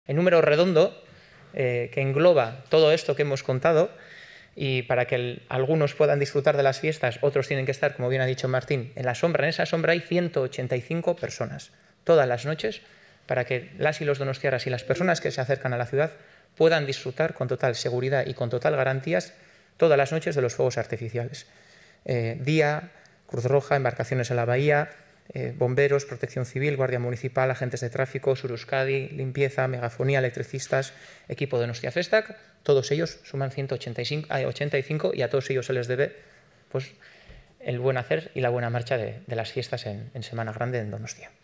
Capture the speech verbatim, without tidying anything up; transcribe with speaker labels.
Speaker 1: El número redondo eh, que engloba todo esto que hemos contado, y para que el, algunos puedan disfrutar de las fiestas, otros tienen que estar, como bien ha dicho Martín, en la sombra. En esa sombra hay ciento ochenta y cinco personas todas las noches para que las y los donostiarras y las personas que se acercan a la ciudad puedan disfrutar con total seguridad y con total garantías todas las noches de los fuegos artificiales. Eh, día, Cruz Roja, embarcaciones en la bahía, eh, bomberos, protección civil, guardia municipal, agentes de tráfico, Sureuskadi, limpieza, megafonía, electricistas, equipo de Donostia Festac, todos ellos suman ciento ochenta y cinco y a todos ellos se les debe pues, el buen hacer y la buena marcha de, de las fiestas en, en Semana Grande en Donostia.